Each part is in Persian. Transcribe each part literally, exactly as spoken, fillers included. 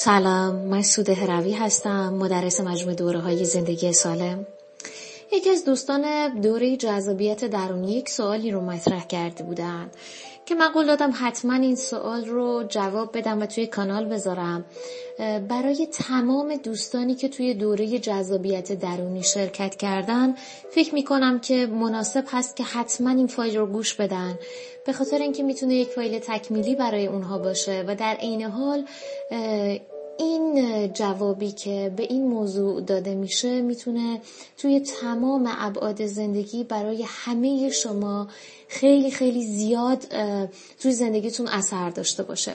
سلام، من سوده هروی هستم، مدرس مجموعه دوره‌های زندگی سالم. یکی از دوستان دوره جذابیت درونی یک سوالی رو مطرح کرده بودن که من قول دادم حتما این سوال رو جواب بدم و توی کانال بذارم برای تمام دوستانی که توی دوره جذابیت درونی شرکت کردن. فکر میکنم که مناسب هست که حتما این فایل رو گوش بدن، به خاطر اینکه میتونه یک فایل تکمیلی برای اونها باشه و در عین حال این جوابی که به این موضوع داده میشه میتونه توی تمام ابعاد زندگی برای همه شما خیلی خیلی زیاد توی زندگیتون اثر داشته باشه.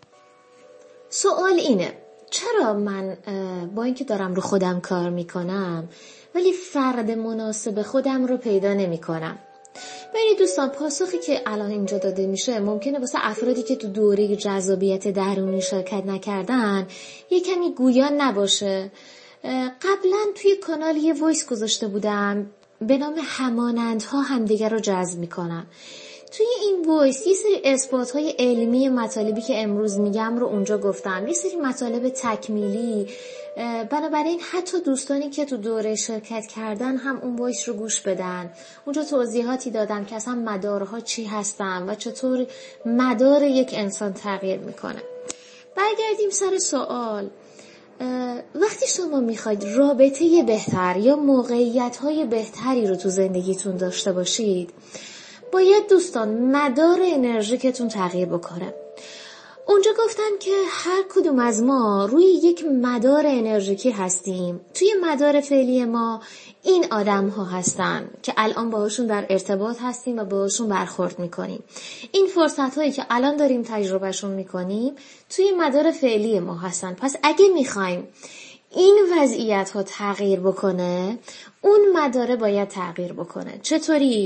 سوال اینه: چرا من با اینکه دارم رو خودم کار میکنم ولی فرد مناسب خودم رو پیدا نمیکنم؟ ببینید دوستان، پاسخی که الان اینجا داده میشه ممکنه واسه افرادی که تو دوره جذابیت درونی شرکت نکردن یه کمی گویان نباشه. قبلا توی کانال یه وایس گذاشته بودم به نام همانندها همدیگر رو جذب میکنن. توی این وایس یه سری اثبات‌های علمی مطالبی که امروز میگم رو اونجا گفتم، یه سری مطالب تکمیلی. بنابراین حتی دوستانی که تو دوره شرکت کردن هم اون وایس رو گوش بدن. اونجا توضیحاتی دادم که اصلا مدارها چی هستن و چطور مدار یک انسان تغییر میکنه. برگردیم سر سوال. وقتی شما میخواید رابطه بهتر یا موقعیت‌های بهتری رو تو زندگیتون داشته باشید، باید دوستان مدار انرژیکتون تغییر بکنه. اونجا گفتم که هر کدوم از ما روی یک مدار انرژیکی هستیم. توی مدار فعلی ما این آدم ها هستن که الان باهاشون در ارتباط هستیم و باهاشون برخورد میکنیم. این فرصت هایی که الان داریم تجربهشون میکنیم توی مدار فعلی ما هستن. پس اگه میخوایم این وضعیت ها تغییر بکنه، اون مداره باید تغییر بکنه. چطوری؟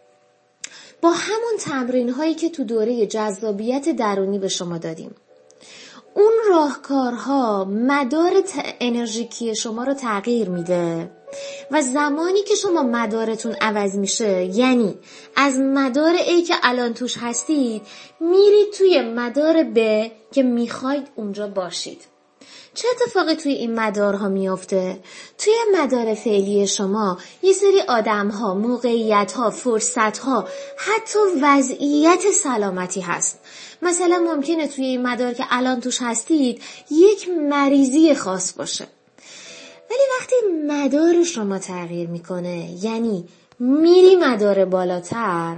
با همون تمرین هایی که تو دوره جذابیت درونی به شما دادیم. اون راهکارها مدار انرژیکی شما رو تغییر میده و زمانی که شما مدارتون عوض میشه، یعنی از مدار A که الان توش هستید میرید توی مدار B که میخواید اونجا باشید. چه اتفاقی توی این مدارها میافته؟ توی مدار فعلی شما یه سری آدم‌ها، موقعیت‌ها، فرصت‌ها، حتی وضعیت سلامتی هست. مثلا ممکنه توی این مدار که الان توش هستید یک مریضی خاص باشه. ولی وقتی مدار شما تغییر میکنه، یعنی میری مدار بالاتر،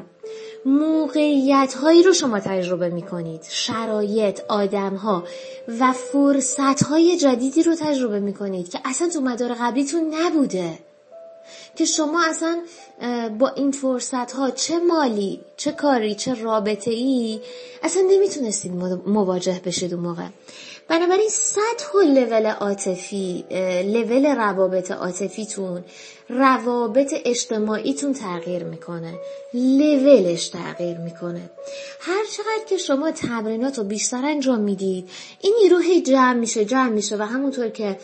موقعیت هایی رو شما تجربه می کنید، شرایط، آدم ها و فرصت های جدیدی رو تجربه می کنید که اصلا تو مدار قبلیتون نبوده، که شما اصلا با این فرصت ها چه مالی، چه کاری، چه رابطه ای اصلا نمیتونستید مواجه بشید اون موقع. بنابراین سطح و لول عاطفی، لول روابط عاطفیتون، روابط اجتماعیتون تغییر میکنه، لولش تغییر میکنه. هر چقدر که شما تمرینات رو بیشتر انجام میدید، این نیرو هی جمع میشه جمع میشه و همونطور که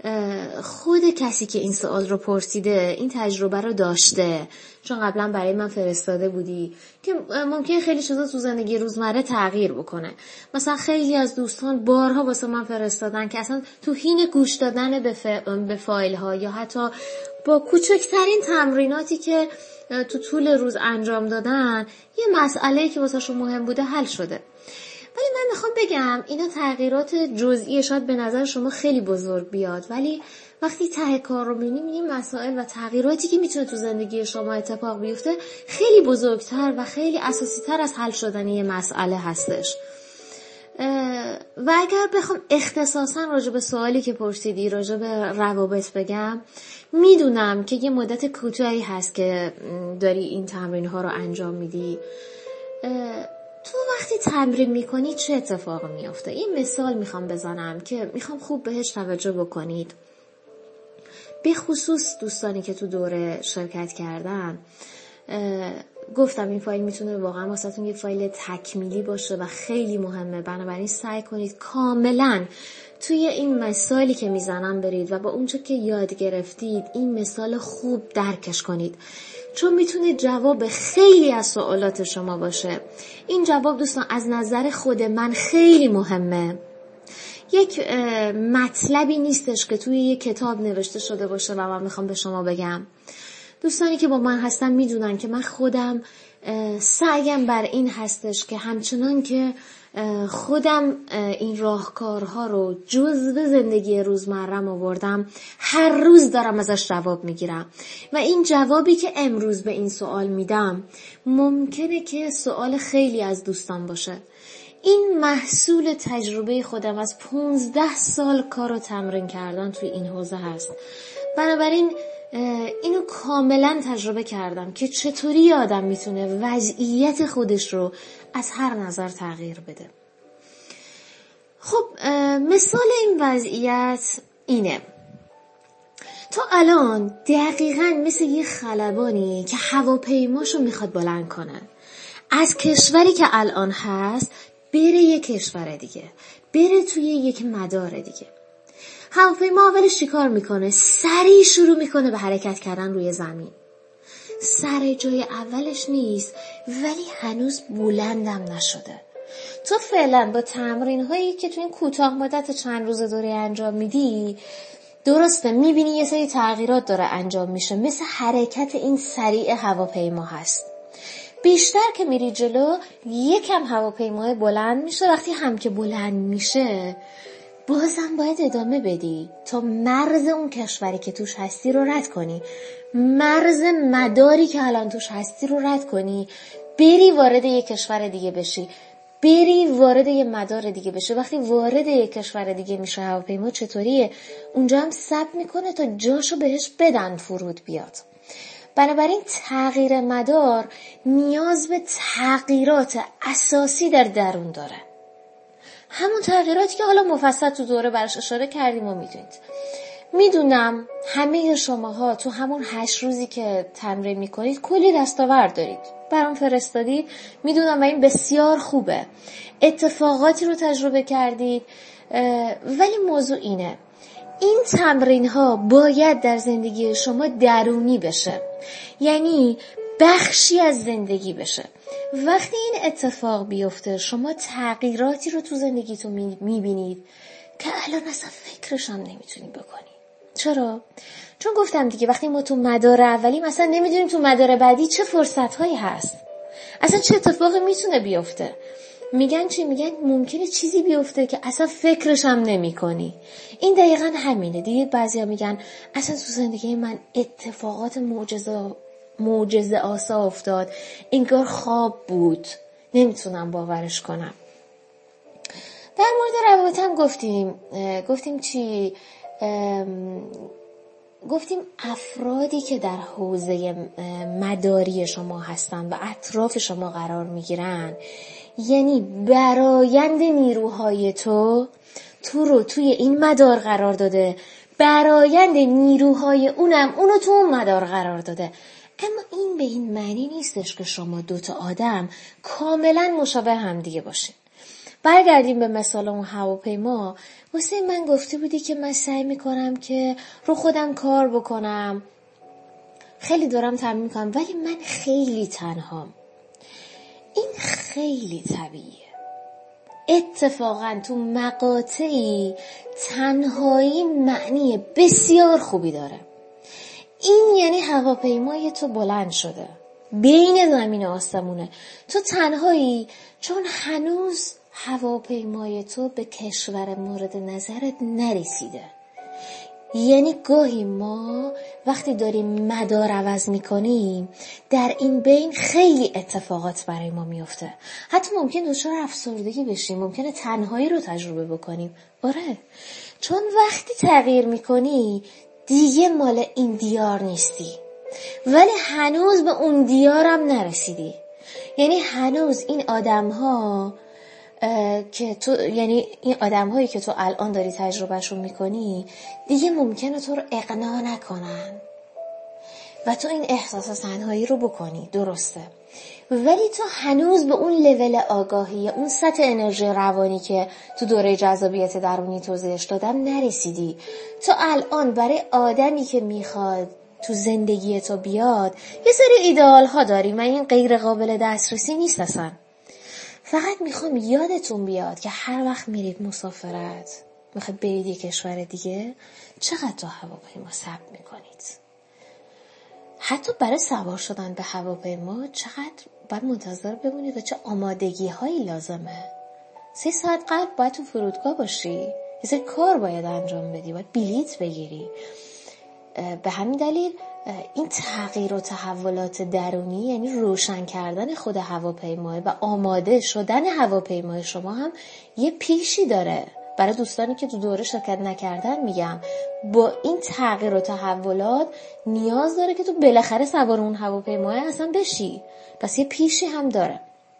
خود کسی که این سوال رو پرسیده این تجربه رو داشته، چون قبلا برای من فرستاده بودی، که ممکنه خیلی چیزا تو زندگی روزمره تغییر بکنه. مثلا خیلی از دوستان بارها واسه من فرستادن که اصلا تو حین گوش دادن به, ف... به فایل ها یا حتی با کوچکترین تمریناتی که تو طول روز انجام دادن یه مسئله‌ای که واسه شما مهم بوده حل شده. ولی من میخوام بگم اینا تغییرات جزئی شاید به نظر شما خیلی بزرگ بیاد، ولی وقتی ته کار رو می‌بینیم این مسائل و تغییراتی که میتونه تو زندگی شما اتفاق بیفته خیلی بزرگتر و خیلی اساسی‌تر از حل شدن یه مسئله هستش. و اگر بخوام اختصاصا راجع به سوالی که پرسیدی راجع به روابط بگم، میدونم که یه مدت کوتاهی هست که داری این تمرین ها رو انجام میدی. تو وقتی تمرین میکنی چه اتفاقی میافته؟ این مثال میخوام بزنم که میخوام خوب بهش توجه بکنید، به خصوص دوستانی که تو دوره شرکت کردن. گفتم این فایل میتونه واقعا واسهتون یه فایل تکمیلی باشه و خیلی مهمه، بنابراین سعی کنید کاملا توی این مثالی که میزنم برید و با اونچه که یاد گرفتید این مثال خوب درکش کنید، چون میتونه جواب خیلی از سوالات شما باشه. این جواب دوستان از نظر خود من خیلی مهمه. یک مطلبی نیستش که توی یک کتاب نوشته شده باشه و من میخوام به شما بگم. دوستانی که با من هستن میدونن که من خودم سعیم بر این هستش که همچنان که خودم این راهکارها رو جزء زندگی روزمرم آوردم، هر روز دارم ازش جواب میگیرم و این جوابی که امروز به این سوال میدم ممکنه که سوال خیلی از دوستان باشه. این محصول تجربه خودم از پونزده سال کار و تمرین کردن توی این حوزه هست. بنابراین اینو کاملا تجربه کردم که چطوری آدم میتونه وضعیت خودش رو از هر نظر تغییر بده. خب مثال این وضعیت اینه: تو الان دقیقاً مثل یه خلبانی که هواپیماشو میخواد بلند کنه، از کشوری که الان هست بره یه کشور دیگه، بره توی یک مدار دیگه. هواپیما اولش چیکار میکنه؟ سریع شروع میکنه به حرکت کردن روی زمین. سر جای اولش نیست ولی هنوز بلندم نشده. تو فعلا با تمرین هایی که تو این کوتاه مدت چند روز دوره انجام میدی، درسته میبینی یه سری تغییرات داره انجام میشه، مثل حرکت این سریع هواپیما هست. بیشتر که میری جلو یکم هواپیمای بلند میشه. وقتی هم که بلند میشه بازم باید ادامه بدی تا مرز اون کشوری که توش هستی رو رد کنی، مرز مداری که الان توش هستی رو رد کنی، بری وارد یک کشور دیگه بشی، بری وارد یک مدار دیگه بشی. وقتی وارد یک کشور دیگه میشه هواپیما چطوریه؟ اونجا هم ثبت میکنه تا جاشو بهش بدن فرود بیاد. بنابراین تغییر مدار نیاز به تغییرات اساسی در درون داره، همون تغییراتی که حالا مفصل تو دوره برش اشاره کردیم و میدونید. میدونم همه شماها تو همون هشت روزی که تمرین میکنید کلی دستاورد دارید، برام فرستادید، میدونم و این بسیار خوبه. اتفاقاتی رو تجربه کردید، ولی موضوع اینه: این تمرین ها باید در زندگی شما درونی بشه، یعنی بخشی از زندگی بشه. وقتی این اتفاق بیفته شما تغییراتی رو تو زندگیتون میبینید که الان اصلا فکرش هم نمیتونید بکنید. چرا؟ چون گفتم دیگه وقتی ما تو مدار اولیم اصلا نمیدونیم تو مدار بعدی چه فرصت هایی هست، اصلا چه اتفاقی میتونه بیفته. میگن چی؟ میگن ممکنه چیزی بیفته که اصلا فکرش هم نمی کنی. این دقیقا همینه. دیگه بعضیا میگن اصلا تو زندگی من اتفاقات معجزه معجزه آسا افتاد، انگار خواب بود، نمیتونم باورش کنم. در مورد روابط هم گفتیم گفتیم چی؟ گفتیم افرادی که در حوزه مداری شما هستن و اطراف شما قرار میگیرن، یعنی برآیند نیروهای تو تو رو توی این مدار قرار داده، برآیند نیروهای اونم اونو تو اون مدار قرار داده. اما این به این معنی نیستش که شما دوتا آدم کاملا مشابه هم دیگه باشین. برگردیم به مثال اون هواپیما. واسه من گفته بودی که من سعی میکنم که رو خودم کار بکنم، خیلی دارم تمرین میکنم، ولی من خیلی تنهام. این خیلی طبیعیه. اتفاقا تو مقاطعی تنهایی معنی بسیار خوبی داره. این یعنی هواپیمای تو بلند شده، بین زمین و آسمونه، تو تنهایی، چون هنوز هواپیمای تو به کشور مورد نظرت نرسیده. یعنی گاهی ما وقتی داریم مدار عوض میکنیم در این بین خیلی اتفاقات برای ما میفته. حتی ممکن دچار افسردگی بشیم، ممکنه تنهایی رو تجربه بکنیم. آره، چون وقتی تغییر میکنی دیگه مال این دیار نیستی، ولی هنوز به اون دیارم نرسیدی. یعنی هنوز این آدم ها که تو، یعنی این آدم هایی که تو الان داری تجربهشون میکنی دیگه ممکنه تو رو اقناع نکنن و تو این احساس تنهایی رو بکنی، درسته، ولی تو هنوز به اون لول آگاهی، اون سطح انرژی روانی که تو دوره جذابیت درونی توضیحش دادم نرسیدی. تو الان برای آدمی که میخواد تو زندگی تو بیاد یه سری ایدئال ها داری و این غیر قابل دسترسی نیست اصلا. فقط میخوام یادتون بیاد که هر وقت میرید مسافرت، میخواید برید یک کشور دیگه، چقدر تا هواپیما صبر میکنید؟ حتی برای سوار شدن به هواپیما چقدر باید منتظر بمونید و چه آمادگی هایی لازمه؟ سه ساعت قبل باید تو فرودگاه باشی، یه سری کار باید انجام بدی، باید بلیط بگیری. به همین دلیل این تغییر و تحولات درونی، یعنی روشن کردن خود هواپیمای و آماده شدن هواپیمای شما هم یه پیشی داره. برای دوستانی که تو دوره شرکت نکردن میگم با این تغییر و تحولات نیاز داره که تو بالاخره سوار اون هواپیمای اصلا بشی، پس یه پیشی هم داره.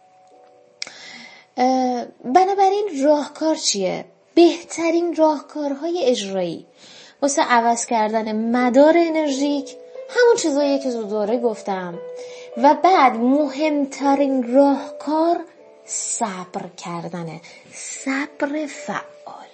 بنابراین راهکار چیه؟ بهترین راهکارهای اجرایی واسه عوض کردن مدار انرژیک همون چیزاییه که تو دوره گفتم. و بعد مهمترین راهکار صبر کردنه، صبر فعال.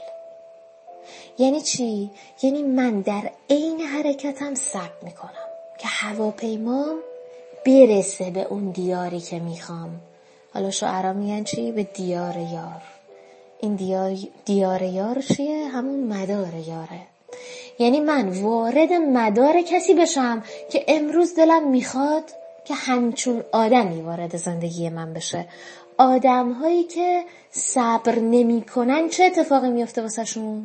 یعنی چی؟ یعنی من در عین حرکتم صبر میکنم که هواپیمام برسه به اون دیاری که میخوام. حالا شاعرها میگن چی؟ به دیار یار. این دیار, دیار یار چیه؟ همون مدار یاره. یعنی من وارد مدار کسی بشم که امروز دلم میخواد که همچون آدمی وارد زندگی من بشه. آدم هایی که صبر نمی کنن چه اتفاقی میفته واسه شون؟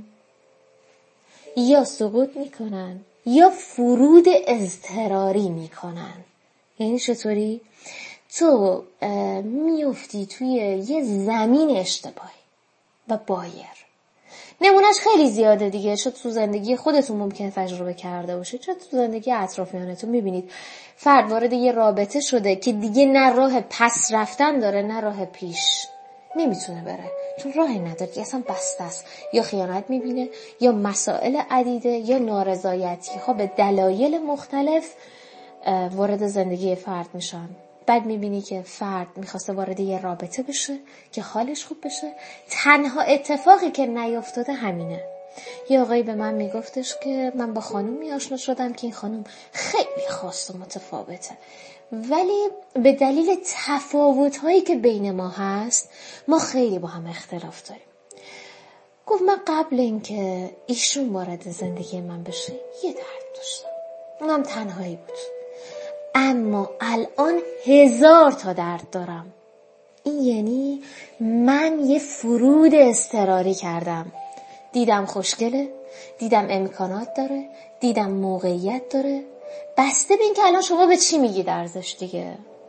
یا سقوط میکنن یا فرود اضطراری میکنن. یعنی چطوری؟ تو میفتی توی یه زمین اشتباهی و بایر. نمونهش خیلی زیاده دیگه، شاید تو زندگی خودتون ممکنه تجربه کرده باشید، شاید تو زندگی اطرافیانتون میبینید فرد وارد یه رابطه شده که دیگه نه راه پس رفتن داره نه راه پیش، نمیتونه بره چون راهی نداره، اصلا بسته است. یا خیانت میبینه یا مسائل عدیده یا نارضایتی ها به دلایل مختلف وارد زندگی فرد میشن. بعد میبینی که فرد میخواسته وارد یه رابطه بشه که حالش خوب بشه، تنها اتفاقی که نیفتاده همینه. یه آقایی به من میگفتش که من با خانومی آشنا شدم که این خانوم خیلی خاص و متفاوته، ولی به دلیل تفاوت‌هایی که بین ما هست ما خیلی با هم اختلاف داریم. گفت من قبل اینکه ایشون وارد زندگی من بشه یه درد داشتم، اونم تنهایی بود، اما الان هزار تا درد دارم. این یعنی من یه فرود اضطراری کردم. دیدم خوشگله، دیدم امکانات داره، دیدم موقعیت داره، بسته به این که الان شما به چی میگی ارزش دیگه.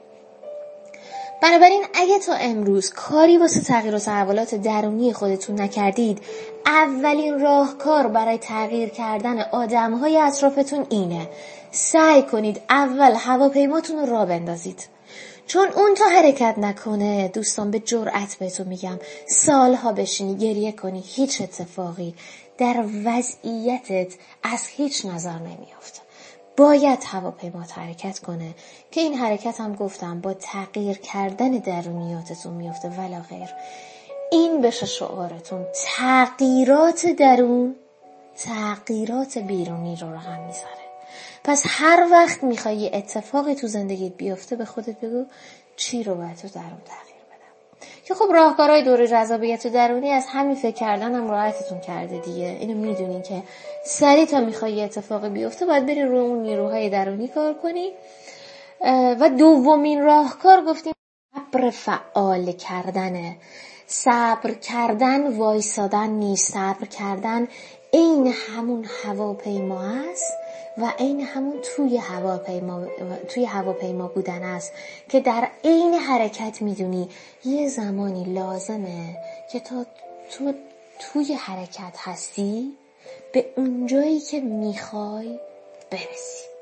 بنابراین اگه تا امروز کاری واسه تغییر و تحولات درونی خودتون نکردید، اولین راهکار برای تغییر کردن آدم‌های اطرافتون اینه: سعی کنید اول هواپیماتون رو راه بندازید. چون اون تا حرکت نکنه، دوستان به جرئت بهتون میگم، سالها بشینی گریه کنی هیچ اتفاقی در وضعیتت از هیچ نظر نمیافته. باید هواپیمات حرکت کنه که این حرکت هم گفتم با تغییر کردن درونیاتتون میفته ولا غیر. این بشه شعارتون: تغییرات درون تغییرات بیرونی رو رقم میزنه. پس هر وقت میخوای یه اتفاقی تو زندگیت بیفته به خودت بگو چی رو باید تو درون تغییر بدم. که خب راهکارهای دوره جذابیت درونی از همین فکر کردن هم راحتتون کرده دیگه. اینو میدونین که سریع تا میخوای یه اتفاقی بیفته باید بری روی اون نیروهای درونی کار کنی. و دومین راهکار گفتیم صبر فعال کردنه. صبر کردن وایسادن نیست، صبر کردن این همون هواپیما است و این همون توی هواپیما توی هواپیما بودن است که در عین حرکت میدونی یه زمانی لازمه که تا تو توی حرکت هستی به اون جایی که میخوای برسی.